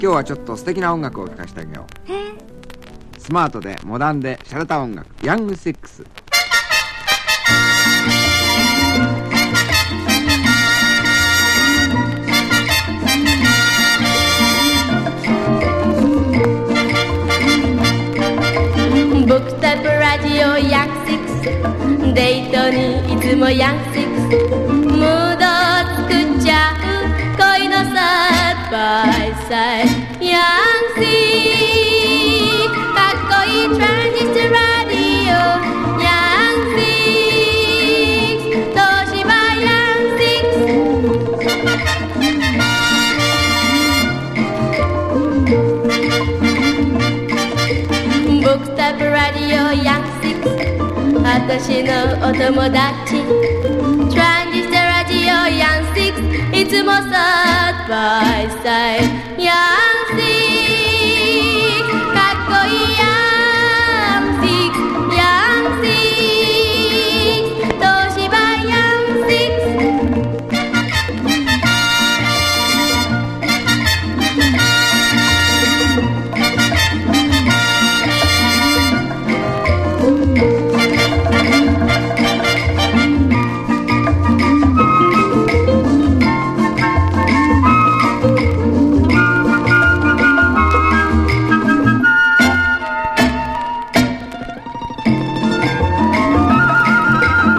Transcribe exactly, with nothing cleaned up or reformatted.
今日はちょっと素敵な音楽を聴かせてあげよう。スマートでモダンで洒落た音楽、ヤングシックス。 僕たちラジオヤングシックス、デートにいつもヤングシックス、ムード作っちゃう恋のサイドバイサイド、ヤングシックス、かっこいいトランジスタラディオ、ヤングシックス、東芝ヤングシックス、僕たちラジオヤングシックス、私のお友達トランジスタラジオヤングシックス、いつもサイドバイサイド、ヤング